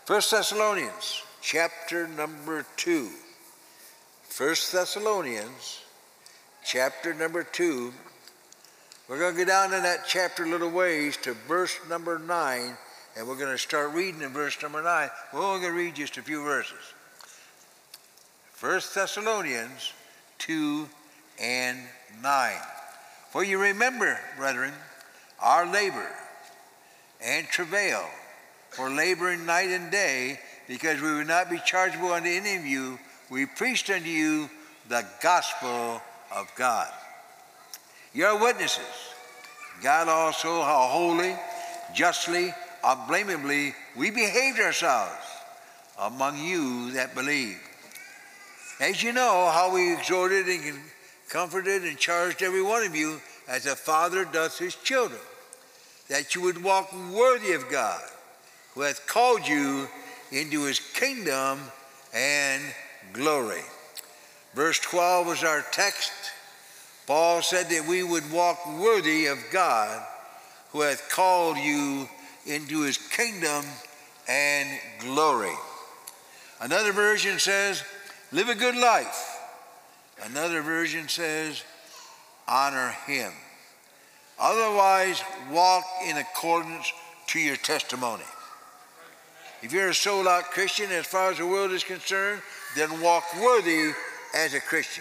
First Thessalonians, chapter number 2. First Thessalonians, chapter number 2. We're going to go down in that chapter a little ways to verse number 9, and we're going to start reading in verse number 9. We're only going to read just a few verses. First Thessalonians 2 and 9. For you remember, brethren, our labor and travail, for laboring night and day, because we would not be chargeable unto any of you. We preached unto you the gospel of God. You are witnesses. God also, how holy, justly, unblameably we behaved ourselves among you that believe. As you know, how we exhorted and comforted and charged every one of you as a father doth his children, that you would walk worthy of God, who hath called you into his kingdom and glory. Verse 12 was our text. Paul said that we would walk worthy of God, who hath called you into his kingdom and glory. Another version says, live a good life. Another version says, honor him. Otherwise, walk in accordance to your testimony. If you're a sold-out Christian, as far as the world is concerned, then walk worthy as a Christian.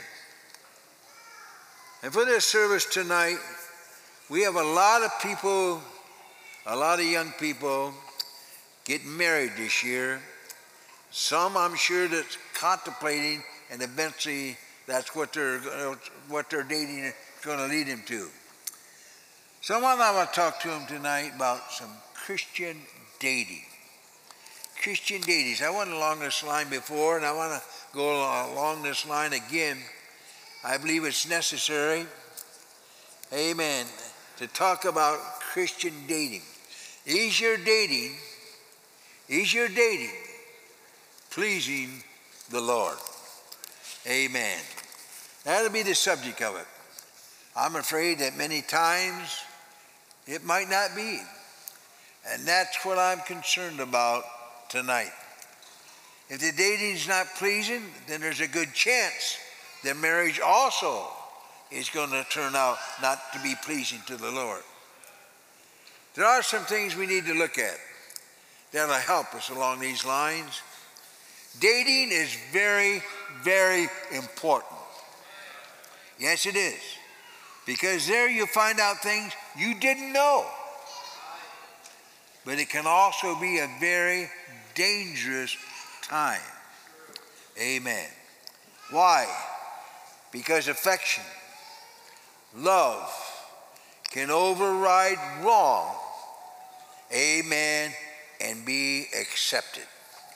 And for this service tonight, we have a lot of people, a lot of young people getting married this year. Some, I'm sure, that's contemplating, and eventually that's what they're dating is going to lead them to. So I want to talk to them tonight about some Christian dating. Christian dating. I went along this line before, and I want to go along this line again. I believe it's necessary, amen, to talk about Christian dating. Is your dating pleasing the Lord? Amen. That'll be the subject of it. I'm afraid that many times it might not be. And that's what I'm concerned about tonight. If the dating's not pleasing, then there's a good chance that marriage also is going to turn out not to be pleasing to the Lord. There are some things we need to look at that'll help us along these lines. Dating is very, very important. Yes, it is. Because there you'll find out things you didn't know. But it can also be a very dangerous time. Amen. Why? Because affection, love can override wrong. Amen. And be accepted.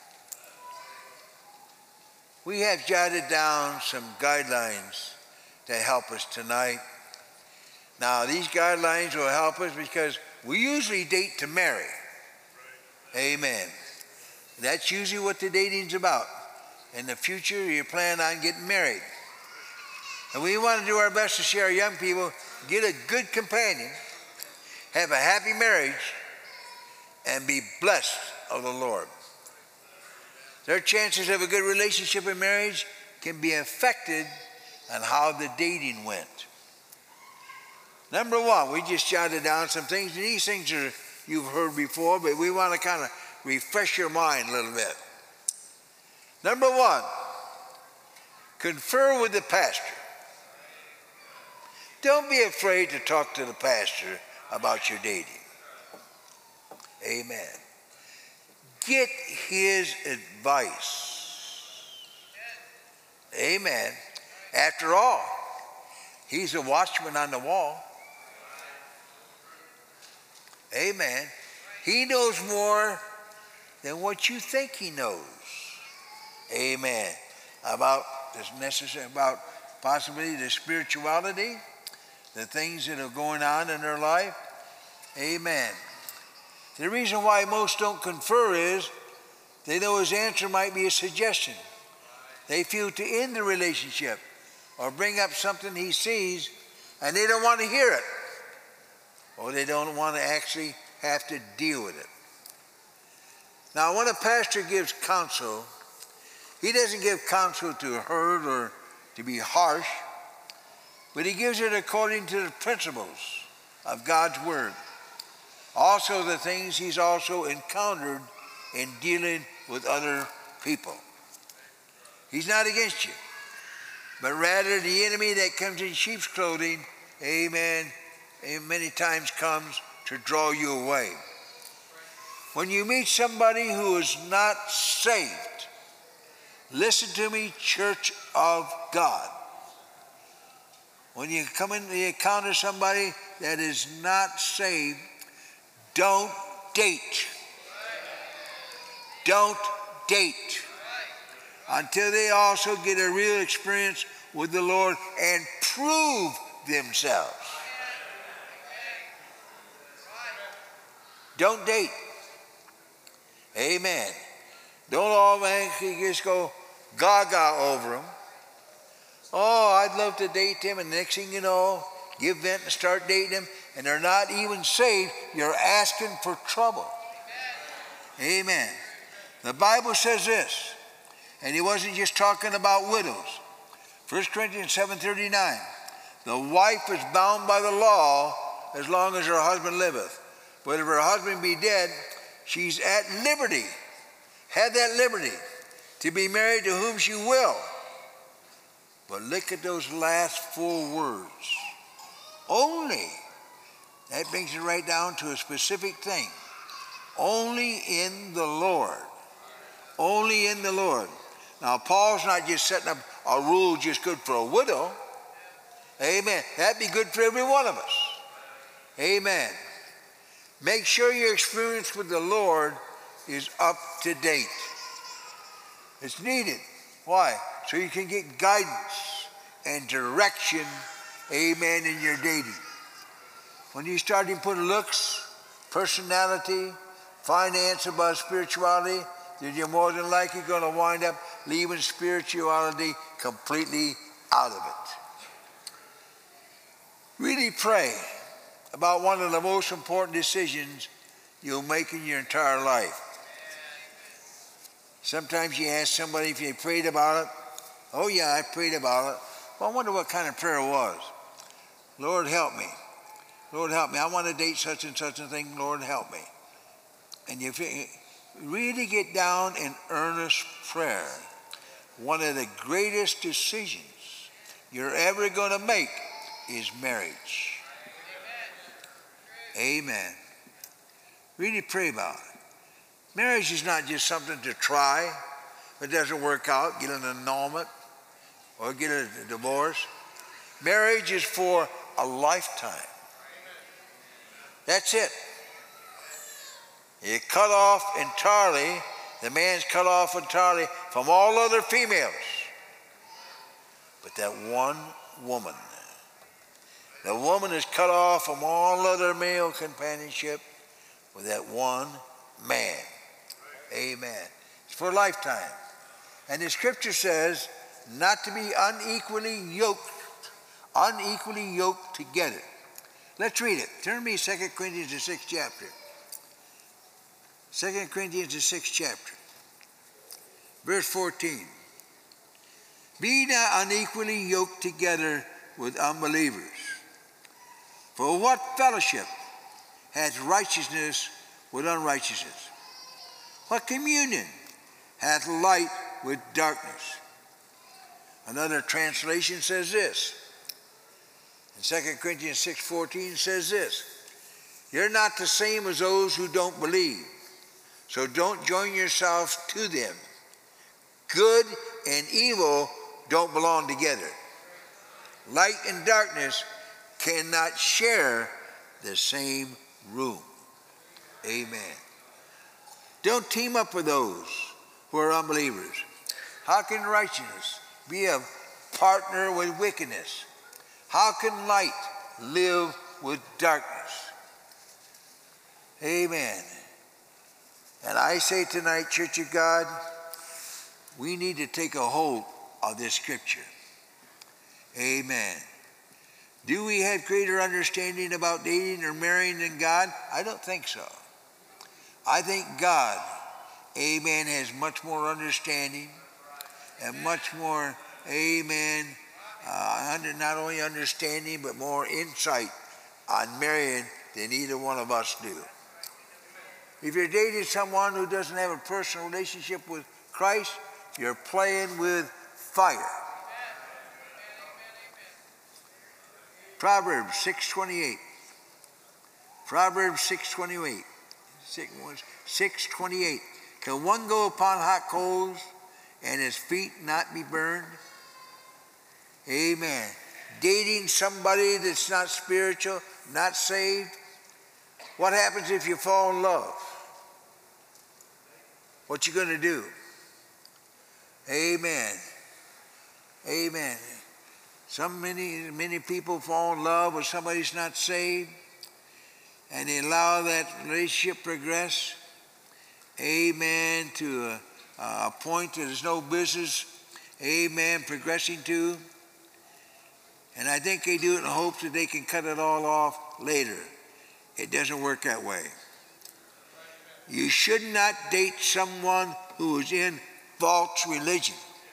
We have jotted down some guidelines to help us tonight. Now, these guidelines will help us because we usually date to marry. Amen. That's usually what the dating's about. In the future, you plan on getting married. And we want to do our best to share our young people, get a good companion, have a happy marriage, and be blessed of the Lord. Their chances of a good relationship in marriage can be affected on how the dating went. Number one, we just jotted down some things, and these things are you've heard before, but we want to kind of refresh your mind a little bit. Number one, confer with the pastor. Don't be afraid to talk to the pastor about your dating. Amen. Get his advice. Amen. After all, he's a watchman on the wall. Amen. He knows more than what you think he knows. Amen. About this necessary, about possibly the spirituality, the things that are going on in their life. Amen. The reason why most don't confer is they know his answer might be a suggestion. They feel to end the relationship or bring up something he sees, and they don't want to hear it. Or they don't want to actually have to deal with it. Now, when a pastor gives counsel, he doesn't give counsel to hurt or to be harsh, but he gives it according to the principles of God's word. Also the things he's also encountered in dealing with other people. He's not against you, but rather the enemy that comes in sheep's clothing, amen, and many times comes to draw you away. When you meet somebody who is not saved, listen to me, church of God. When you come in and encounter somebody that is not saved, don't date. Don't date until they also get a real experience with the Lord and prove themselves. Don't date. Amen. Don't automatically just go gaga over them. Oh, I'd love to date them, and the next thing you know, give vent and start dating them, and they're not even saved. You're asking for trouble. Amen. Amen. The Bible says this, and he wasn't just talking about widows. 1 Corinthians 7:39, the wife is bound by the law as long as her husband liveth. But if her husband be dead, she's at liberty. Have that liberty to be married to whom she will. But look at those last 4 words. Only. That brings it right down to a specific thing. Only in the Lord. Only in the Lord. Now, Paul's not just setting up a rule just good for a widow. Amen. That'd be good for every one of us. Amen. Make sure your experience with the Lord is up to date. It's needed. Why? So you can get guidance and direction, amen, in your dating. When you start to put looks, personality, finance above spirituality, then you're more than likely going to wind up leaving spirituality completely out of it. Really pray about one of the most important decisions you'll make in your entire life. Sometimes you ask somebody if you prayed about it. Oh yeah, I prayed about it. Well, I wonder what kind of prayer it was. Lord, help me. Lord, help me. I want to date such and such a thing. Lord, help me. And you really get down in earnest prayer. One of the greatest decisions you're ever going to make is marriage. Amen. Really pray about it. Marriage is not just something to try. If it doesn't work out, get an annulment or get a divorce. Marriage is for a lifetime. That's it. You're cut off entirely, the man's cut off entirely from all other females. But that one woman, the woman is cut off from all other male companionship with that one man. Amen. It's for a lifetime. And the scripture says not to be unequally yoked together. Let's read it. Turn to me 2 Corinthians, the 6th chapter. 2 Corinthians, the 6th chapter. Verse 14. Be not unequally yoked together with unbelievers. For what fellowship hath righteousness with unrighteousness? What communion hath light with darkness? Another translation says this. In 2 Corinthians 6:14 says this. You're not the same as those who don't believe. So don't join yourselves to them. Good and evil don't belong together. Light and darkness cannot share the same room. Amen. Don't team up with those who are unbelievers. How can righteousness be a partner with wickedness? How can light live with darkness? Amen. And I say tonight, Church of God, we need to take a hold of this scripture. Amen. Do we have greater understanding about dating or marrying than God? I don't think so. I think God amen, has much more understanding and much more, amen, not only understanding but more insight on marrying than either one of us do. If you're dating someone who doesn't have a personal relationship with Christ, you're playing with fire. Proverbs 6:28. Proverbs 6:28. 6:28. Can one go upon hot coals and his feet not be burned? Amen. Dating somebody that's not spiritual, not saved, what happens if you fall in love? What you going to do? Amen. Amen. Many people fall in love with somebody who's not saved, and they allow that relationship progress, amen, to a point that there's no business, amen, progressing to. And I think they do it in hopes that they can cut it all off later. It doesn't work that way. You should not date someone who is in false religion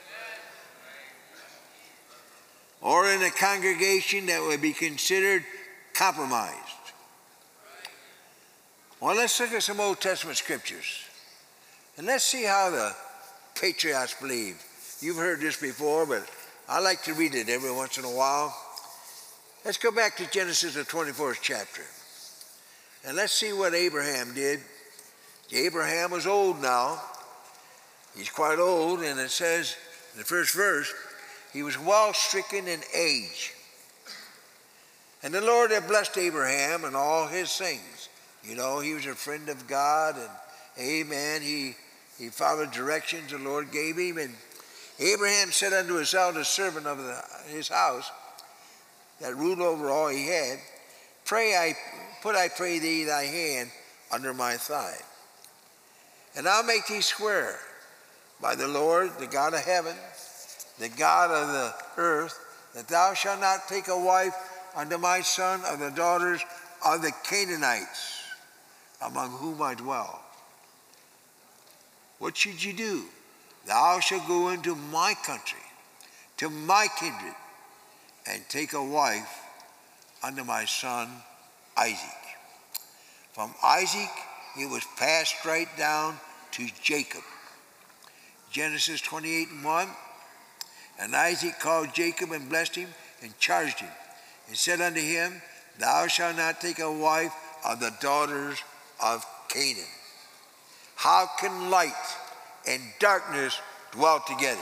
or in a congregation that would be considered compromised. Well, let's look at some Old Testament scriptures, and let's see how the patriots believe. You've heard this before, but I like to read it every once in a while. Let's go back to Genesis, the 24th chapter, and let's see what Abraham did. Abraham was old now. He's quite old, and it says in the first verse, he was well stricken in age. And the Lord had blessed Abraham and all his things. You know, he was a friend of God, and amen, he followed directions the Lord gave him. And Abraham said unto his eldest servant of his house, that ruled over all he had, put I pray thee thy hand under my thigh. And I'll make thee swear by the Lord, the God of heaven, the God of the earth, that thou shalt not take a wife unto my son of the daughters of the Canaanites, among whom I dwell. What should you do? Thou shalt go into my country, to my kindred, and take a wife unto my son Isaac. From Isaac it was passed right down to Jacob. Genesis 28:1. And Isaac called Jacob and blessed him and charged him and said unto him, thou shalt not take a wife of the daughters of Canaan. How can light and darkness dwell together?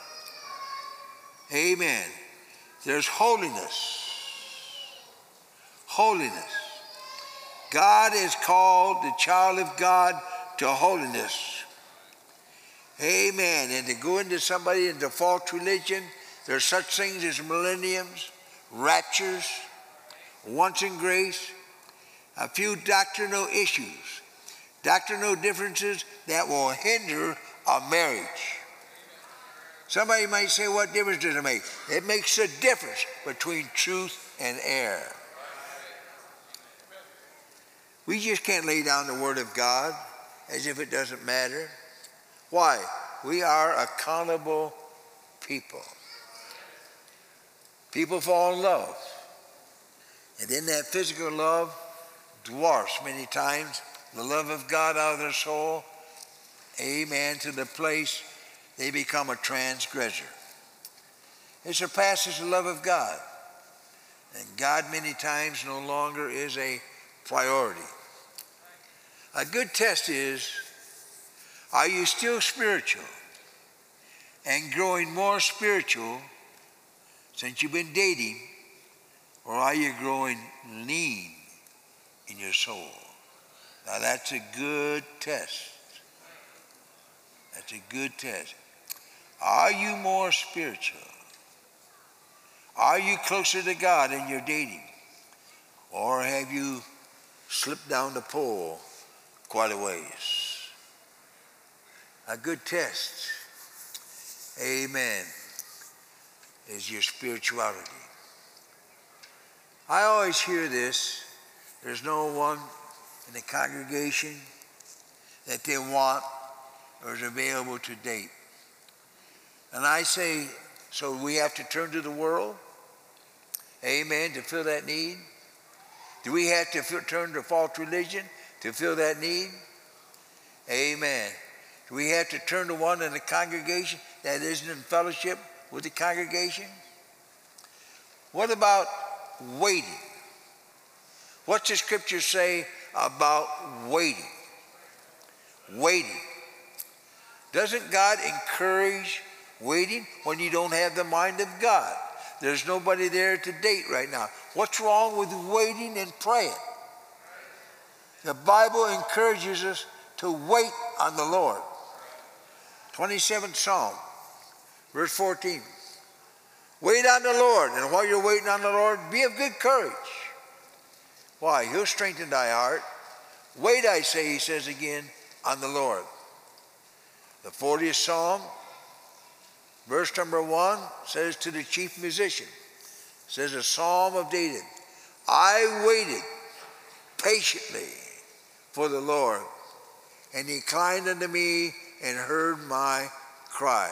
Amen. There's holiness. Holiness. God has called the child of God to holiness. Amen. And to go into somebody into false religion, there's such things as millenniums, raptures, once in grace, a few doctrinal issues, doctrinal differences that will hinder a marriage. Somebody might say, what difference does it make? It makes a difference between truth and error. We just can't lay down the Word of God as if it doesn't matter. Why? We are accountable people. People fall in love. And then that physical love dwarfs many times the love of God out of their soul. Amen. To the place they become a transgressor. It surpasses the love of God. And God many times no longer is a priority. A good test is, are you still spiritual and growing more spiritual since you've been dating, or are you growing lean in your soul? Now that's a good test. That's a good test. Are you more spiritual? Are you closer to God in your dating? Or have you slipped down the pole quite a ways? A good test, amen, is your spirituality. I always hear this. There's no one in the congregation that they want or is available to date. And I say, so we have to turn to the world, amen, to fill that need? Do we have to turn to false religion to fill that need? Amen. Do we have to turn to one in the congregation that isn't in fellowship with the congregation? What about waiting? What's the scripture say about waiting? Waiting. Doesn't God encourage waiting when you don't have the mind of God? There's nobody there to date right now. What's wrong with waiting and praying? The Bible encourages us to wait on the Lord. 27th Psalm, verse 14. Wait on the Lord, and while you're waiting on the Lord, be of good courage. Why? He'll strengthen thy heart. Wait, I say, he says again, on the Lord. The 40th Psalm, verse number 1, says to the chief musician, says a psalm of David, I waited patiently for the Lord, and he inclined unto me and heard my cry.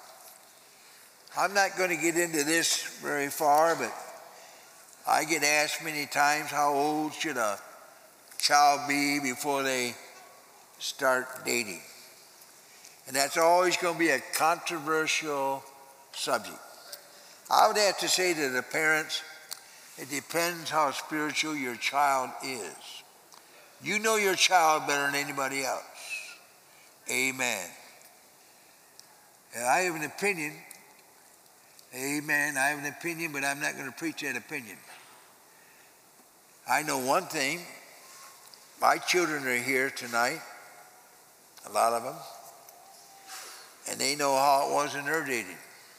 I'm not going to get into this very far, but I get asked many times, how old should a child be before they start dating? And that's always going to be a controversial subject. I would have to say to the parents, it depends how spiritual your child is. You know your child better than anybody else. Amen. And I have an opinion. Amen. I have an opinion, but I'm not going to preach that opinion. I know one thing. My children are here tonight, a lot of them, and they know how it was in their dating.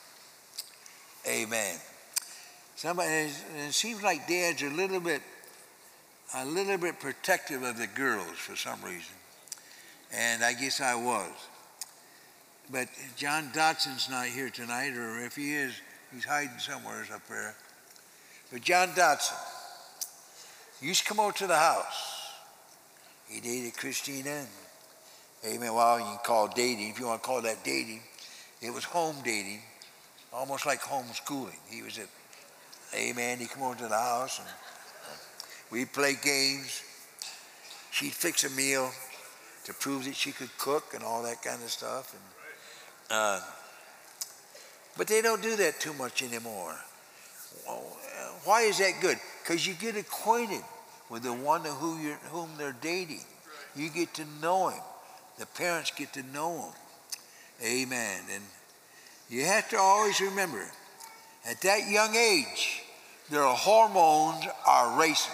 Amen. It seems like dads are a little bit protective of the girls for some reason, and I guess I was. But John Dotson's not here tonight, or if he is, he's hiding somewhere up there. But John Dotson used to come over to the house. He dated Christina, and amen, well, you can call it dating. If you want to call that dating, it was home dating, almost like homeschooling. He was at, amen, he'd come over to the house, and we'd play games. She'd fix a meal to prove that she could cook and all that kind of stuff. And but they don't do that too much anymore. Why is that good? Because you get acquainted with the one whom they're dating. You get to know him. The parents get to know him. Amen. And you have to always remember, at that young age, their hormones are racing.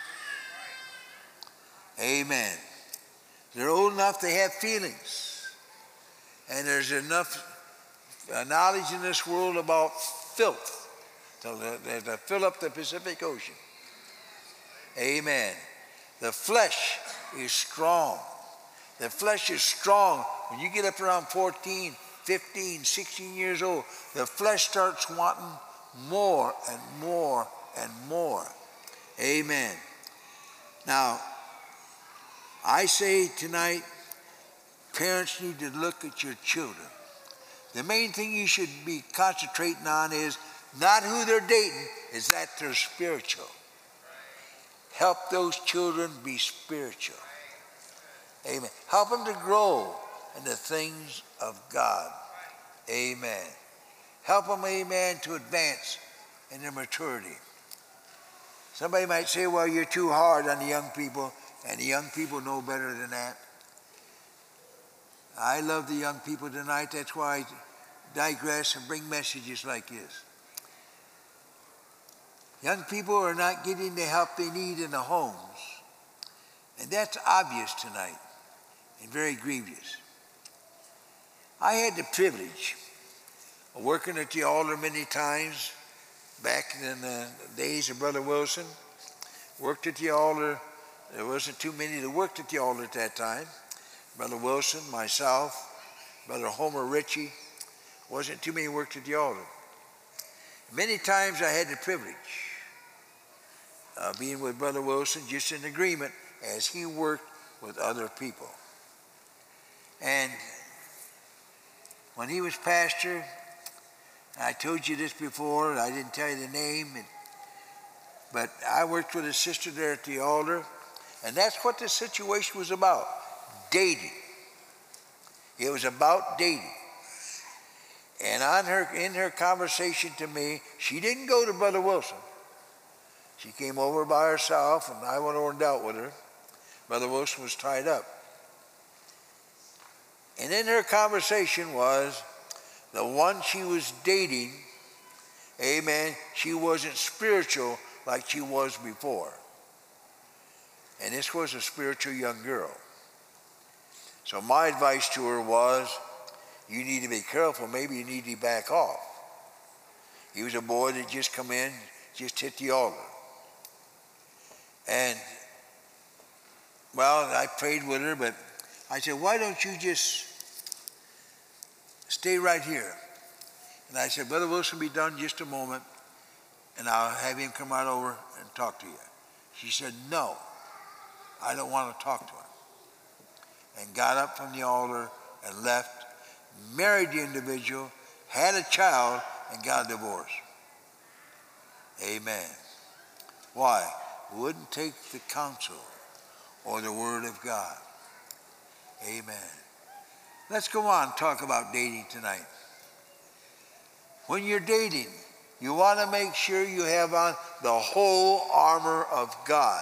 Amen. They're old enough to have feelings. And there's enough knowledge in this world about filth to fill up the Pacific Ocean. Amen. The flesh is strong. The flesh is strong. When you get up around 14, 15, 16 years old, the flesh starts wanting more and more and more. Amen. Now, I say tonight, parents need to look at your children. The main thing you should be concentrating on is not who they're dating, is that they're spiritual. Help those children be spiritual. Amen. Help them to grow in the things of God. Amen. Help them, amen, to advance in their maturity. Somebody might say, well, you're too hard on the young people, and the young people know better than that. I love the young people tonight. That's why I digress and bring messages like this. Young people are not getting the help they need in the homes. And that's obvious tonight and very grievous. I had the privilege of working at the altar many times back in the days of Brother Wilson. Worked at the altar. There wasn't too many that worked at the altar at that time. Brother Wilson, myself, Brother Homer Ritchie. Wasn't too many worked at the altar. Many times I had the privilege of being with Brother Wilson just in agreement as he worked with other people. And when he was pastor, I told you this before, I didn't tell you the name, but I worked with a sister there at the altar, and that's what the situation was about, dating. It was about dating. And in her conversation to me, she didn't go to Brother Wilson. She came over by herself, and I went over and dealt with her. Brother Wilson was tied up. And in her conversation was the one she was dating, amen, she wasn't spiritual like she was before. And this was a spiritual young girl. So my advice to her was, you need to be careful. Maybe you need to back off. He was a boy that just come in, just hit the altar. And, well, I prayed with her, but I said, why don't you just stay right here? And I said, Brother Wilson, be done just a moment, and I'll have him come right over and talk to you. She said, no, I don't want to talk to him. And got up from the altar and left, married the individual, had a child, and got a divorce. Amen. Why? Wouldn't take the counsel or the word of God. Amen. Let's go on and talk about dating tonight. When you're dating, you want to make sure you have on the whole armor of God.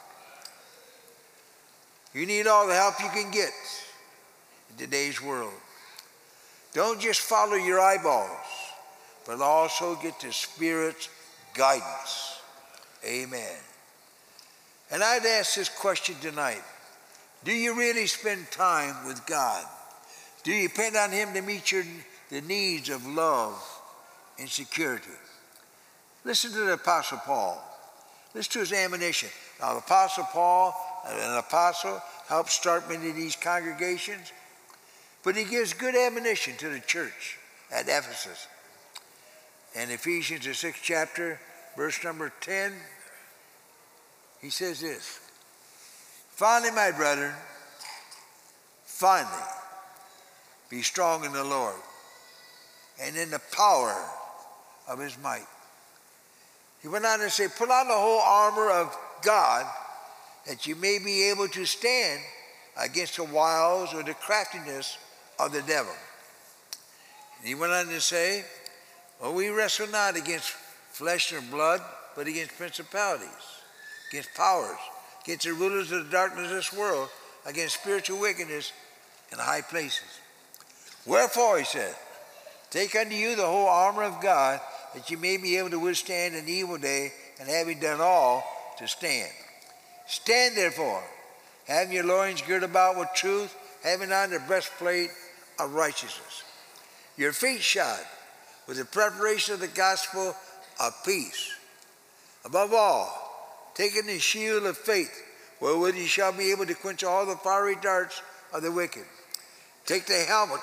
You need all the help you can get in today's world. Don't just follow your eyeballs, but also get the Spirit's guidance. Amen. And I'd ask this question tonight. Do you really spend time with God? Do you depend on Him to meet the needs of love and security? Listen to the Apostle Paul. Listen to his admonition. Now, the Apostle Paul, an apostle, helped start many of these congregations, but he gives good admonition to the church at Ephesus. In Ephesians, the 6th chapter, verse number 10, he says this, finally, my brethren, finally, be strong in the Lord and in the power of his might. He went on to say, put on the whole armor of God that you may be able to stand against the wiles or the craftiness of the devil. And he went on to say, well, we wrestle not against flesh and blood, but against principalities, against powers, against the rulers of the darkness of this world, against spiritual wickedness in high places. Wherefore, he said, take unto you the whole armor of God, that you may be able to withstand an evil day, and having done all, to stand. Stand therefore, having your loins girt about with truth, having on the breastplate of righteousness, your feet shod with the preparation of the gospel of peace. Above all, taking the shield of faith, wherewith you shall be able to quench all the fiery darts of the wicked. Take the helmet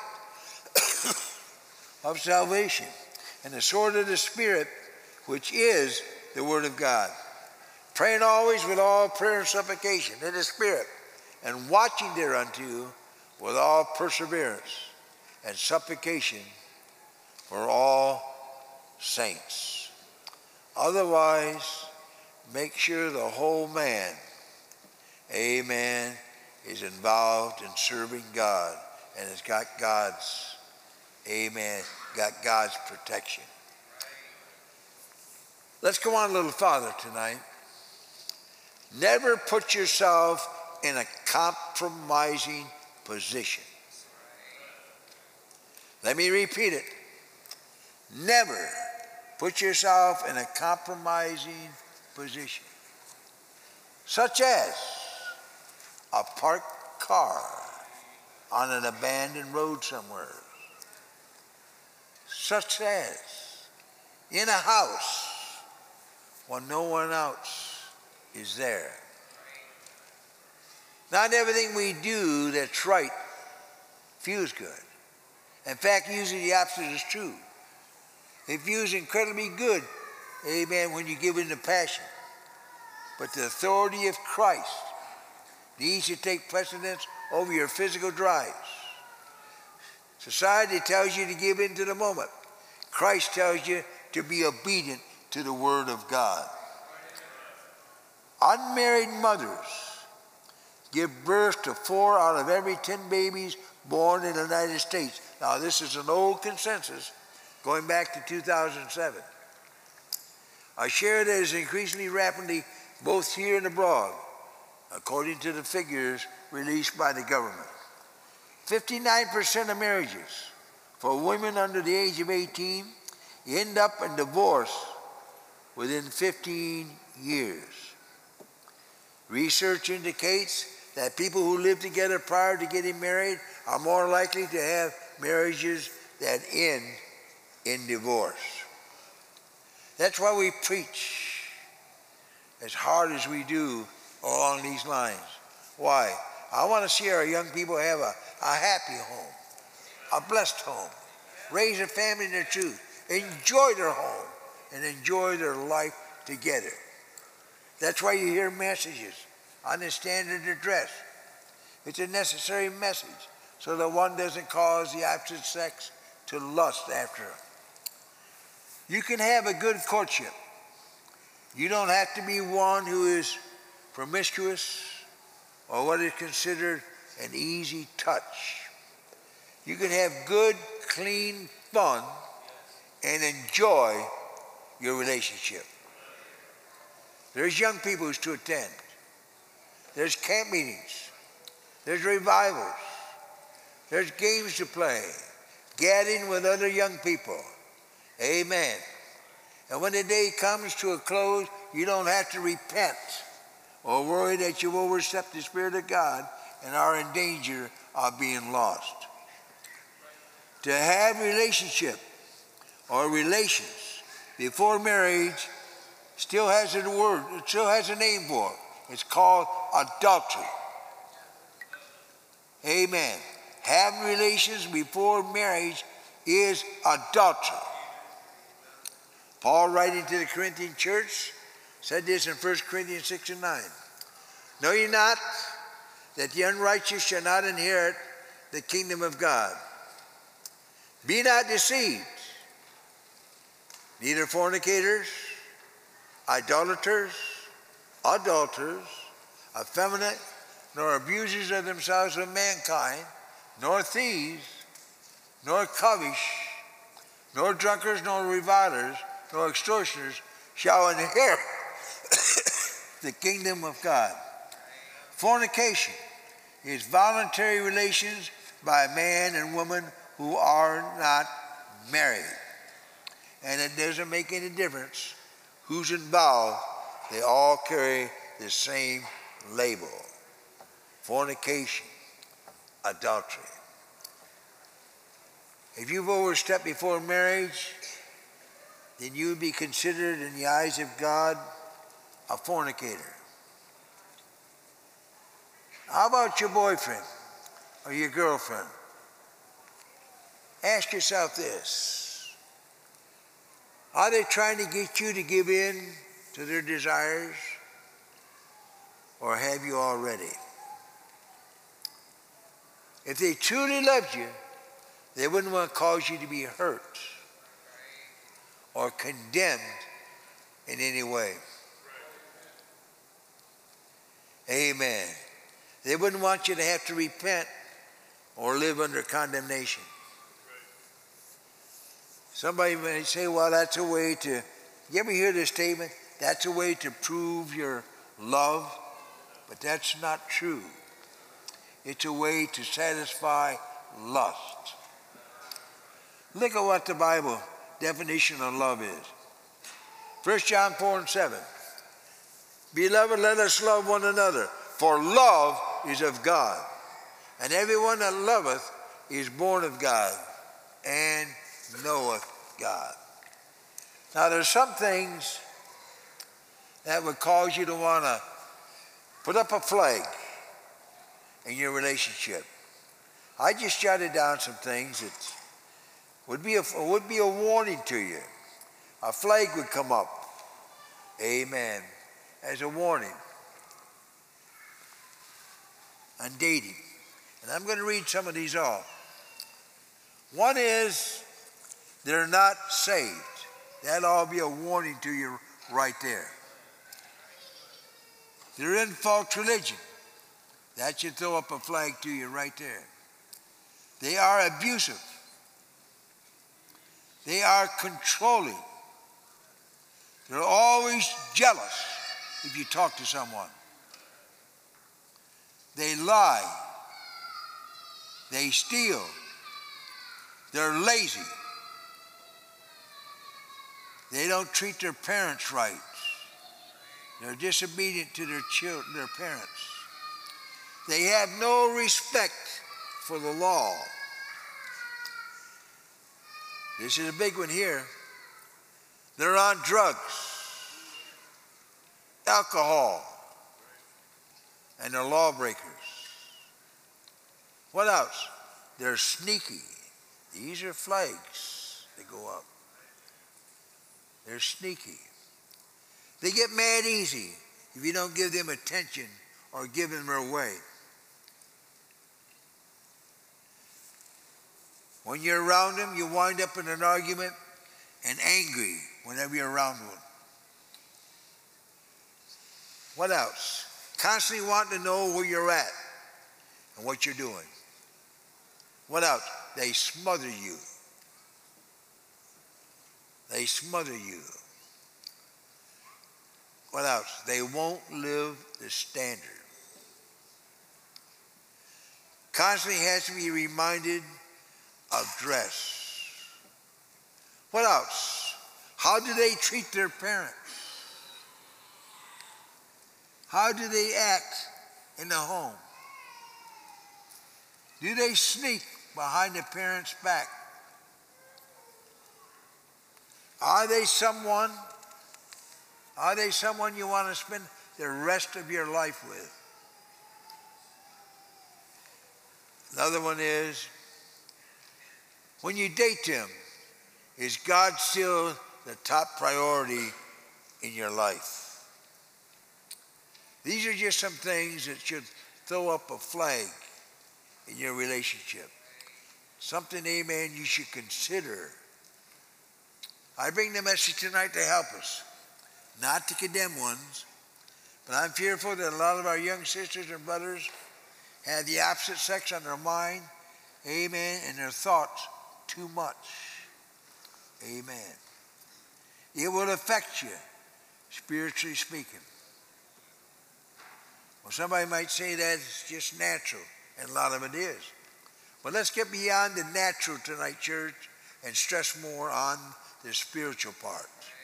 of salvation and the sword of the Spirit, which is the word of God. Praying always with all prayer and supplication in the Spirit, and watching thereunto with all perseverance and supplication for all saints. Otherwise, make sure the whole man, amen, is involved in serving God and has got God's, amen, got God's protection. Let's go on a little farther tonight. Never put yourself in a compromising position. Let me repeat it. Never put yourself in a compromising position, such as a parked car on an abandoned road somewhere, such as in a house when no one else is there. Not everything we do that's right feels good. In fact, usually the opposite is true. It feels incredibly good, amen, when you give in to passion. But the authority of Christ needs to take precedence over your physical drives. Society tells you to give in to the moment. Christ tells you to be obedient to the Word of God. Unmarried mothers give birth to 4 out of every 10 babies born in the United States. Now, this is an old consensus going back to 2007. A share that is increasingly rapidly both here and abroad, according to the figures released by the government. 59% of marriages for women under the age of 18 end up in divorce within 15 years. Research indicates that people who live together prior to getting married are more likely to have marriages that end in divorce. That's why we preach as hard as we do along these lines. Why? I want to see our young people have a happy home, a blessed home, raise a family in the truth, enjoy their home, and enjoy their life together. That's why you hear messages on the standard of dress. It's a necessary message so that one doesn't cause the opposite sex to lust after. You can have a good courtship. You don't have to be one who is promiscuous or what is considered an easy touch. You can have good, clean fun and enjoy your relationship. There's young people who's to attend. There's camp meetings. There's revivals. There's games to play. Gathering with other young people. Amen. And when the day comes to a close, you don't have to repent or worry that you've overstepped the Spirit of God and are in danger of being lost. To have relationship or relations before marriage still has a word, it still has a name for it. It's called adultery. Amen. Having relations before marriage is adultery. Paul, writing to the Corinthian church, said this in 1 Corinthians 6 and 9. Know ye not that the unrighteous shall not inherit the kingdom of God? Be not deceived. Neither fornicators, idolaters, adulterers, effeminate, nor abusers of themselves with mankind, nor thieves, nor covetous, nor drunkards, nor revilers, nor extortioners shall inherit the kingdom of God. Fornication is voluntary relations by a man and woman who are not married. And it doesn't make any difference who's involved. They all carry the same label. Fornication, adultery. If you've overstepped before marriage, then you would be considered in the eyes of God a fornicator. How about your boyfriend or your girlfriend? Ask yourself this. Are they trying to get you to give in to their desires? Or have you already? If they truly loved you, they wouldn't want to cause you to be hurt or condemned in any way. Amen. They wouldn't want you to have to repent or live under condemnation. Somebody may say, well, that's a way to, you ever hear this statement? That's a way to prove your love. But that's not true. It's a way to satisfy lust. Look at what the Bible definition of love is. 1 John 4 and 7. Beloved, let us love one another, for love is of God. And everyone that loveth is born of God and knoweth God. Now there's some things that would cause you to want to put up a flag in your relationship. I just jotted down some things that would be a warning to you. A flag would come up. Amen. As a warning on dating. And I'm going to read some of these off. One is they're not saved. That ought to be a warning to you right there. They're in false religion. That should throw up a flag to you right there. They are abusive. They are controlling. They're always jealous if you talk to someone. They lie. They steal. They're lazy. They don't treat their parents right. They're disobedient to their children, their parents. They have no respect for the law. This is a big one here. They're on drugs, alcohol, and they're lawbreakers. What else? They're sneaky. These are flags that go up. They're sneaky. They get mad easy if you don't give them attention or give them their way. When you're around them, you wind up in an argument and angry whenever you're around one. What else? Constantly wanting to know where you're at and what you're doing. What else? They smother you. They smother you. What else? They won't live the standard. Constantly has to be reminded of dress. What else? How do they treat their parents? How do they act in the home? Do they sneak behind the parents' back? Are they someone you want to spend the rest of your life with? Another one is, when you date them, is God still the top priority in your life? These are just some things that should throw up a flag in your relationship. Something, amen, you should consider. I bring the message tonight to help us, not to condemn ones, but I'm fearful that a lot of our young sisters and brothers have the opposite sex on their mind, amen, and their thoughts too much. Amen. It will affect you, spiritually speaking. Well, somebody might say that it's just natural, and a lot of it is. But let's get beyond the natural tonight, church, and stress more on the spiritual part.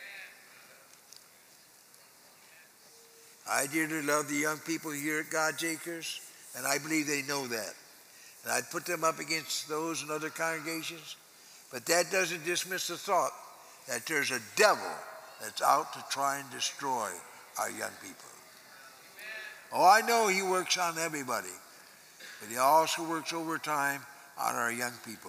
I dearly love the young people here at God's Acres, and I believe they know that. And I'd put them up against those in other congregations, but that doesn't dismiss the thought that there's a devil that's out to try and destroy our young people. Oh, I know he works on everybody, but he also works overtime on our young people.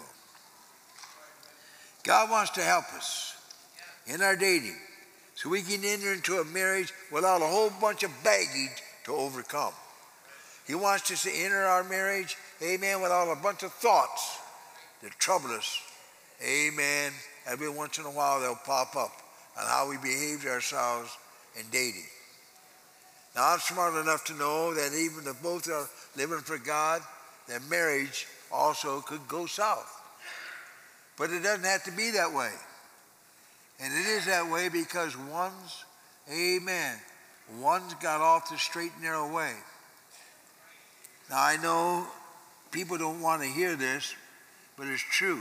God wants to help us in our dating so we can enter into a marriage without a whole bunch of baggage to overcome. He wants us to enter our marriage, amen, without a bunch of thoughts that trouble us. Amen. Every once in a while they'll pop up on how we behaved ourselves in dating. Now, I'm smart enough to know that even if both are living for God, their marriage also could go south. But it doesn't have to be that way. And it is that way because one's got off the straight and narrow way. Now, I know people don't want to hear this, but it's true.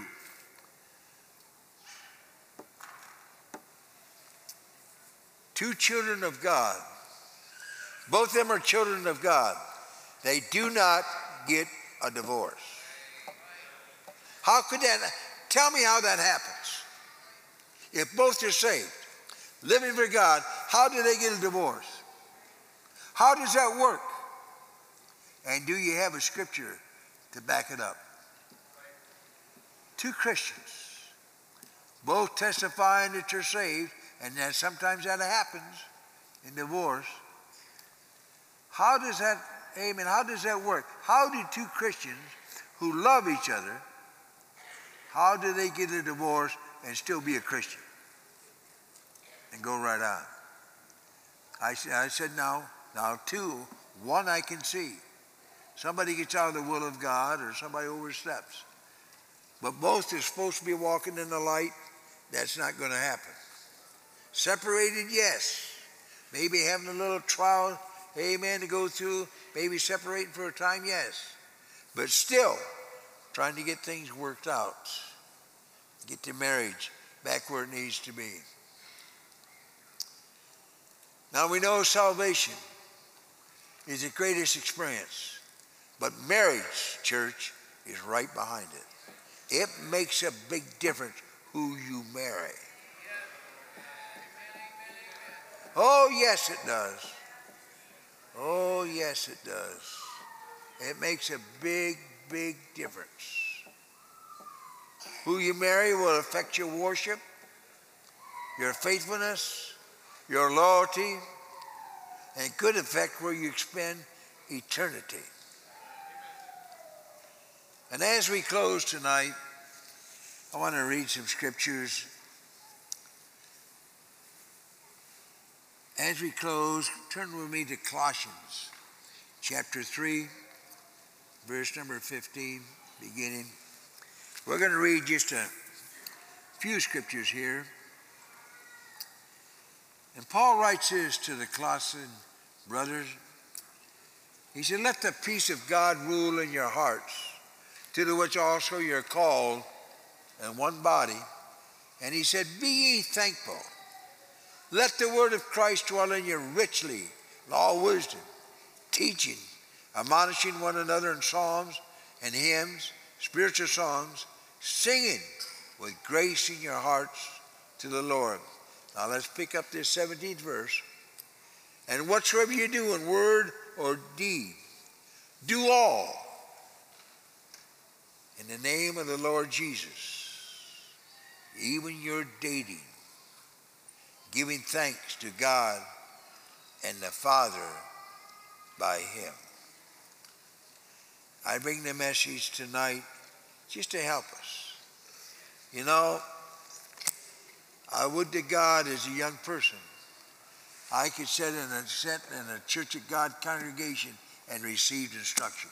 Two children of God, both of them are children of God. They do not get a divorce. How could that? Tell me how that happens. If both are saved, living for God, how do they get a divorce? How does that work? And do you have a scripture to back it up? Two Christians, both testifying that you're saved, and that sometimes that happens in divorce. How does that, amen, how does that work? How do two Christians who love each other, how do they get a divorce and still be a Christian? And go right on. I said, now two, one I can see. Somebody gets out of the will of God or somebody oversteps. But both are supposed to be walking in the light. That's not going to happen. Separated, yes. Maybe having a little trial, amen, to go through. Maybe separating for a time, yes. But still, trying to get things worked out. Get the marriage back where it needs to be. Now we know salvation is the greatest experience. But marriage, church, is right behind it. It makes a big difference who you marry. Oh, yes, it does. Oh, yes, it does. It makes a big, big difference. Who you marry will affect your worship, your faithfulness, your loyalty, and could affect where you spend eternity. And as we close tonight, I want to read some scriptures. As we close, turn with me to Colossians chapter 3, verse number 15, beginning. We're going to read just a few scriptures here. And Paul writes this to the Colossian brothers. He said, let the peace of God rule in your hearts, to the which also you're called in one body. And he said, be ye thankful. Let the word of Christ dwell in you richly, in all wisdom, teaching, admonishing one another in psalms and hymns, spiritual songs, singing with grace in your hearts to the Lord. Now let's pick up this 17th verse. And whatsoever you do in word or deed, do all in the name of the Lord Jesus, even your dating, giving thanks to God and the Father by him. I bring the message tonight just to help us. You know, I would to God as a young person, I could sit in a Church of God congregation and receive instruction.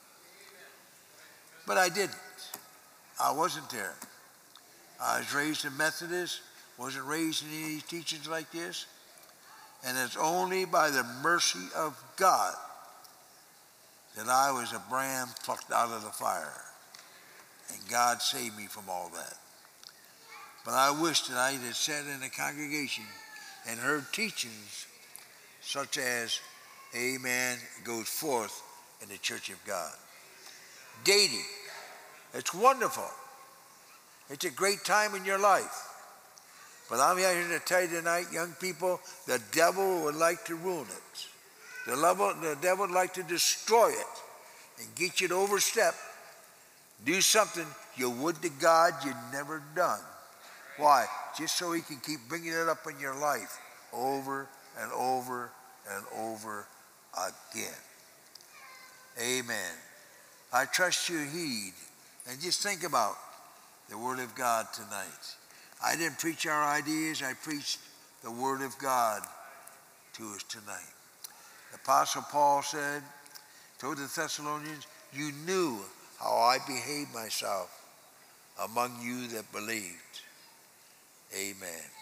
But I didn't. I wasn't there. I was raised a Methodist, wasn't raised in any of these teachings like this. And it's only by the mercy of God that I was a brand plucked out of the fire. And God saved me from all that. But I wish that I had sat in a congregation and heard teachings such as, amen, goes forth in the Church of God. Dating. It's wonderful. It's a great time in your life. But I'm here to tell you tonight, young people, the devil would like to ruin it. The devil would like to destroy it and get you to overstep. Do something you would to God you'd never done. Why? Just so he can keep bringing it up in your life over and over and over again. Amen. I trust you heed and just think about the Word of God tonight. I didn't preach our ideas. I preached the Word of God to us tonight. The Apostle Paul said, told the Thessalonians, you knew how I behaved myself among you that believed. Amen.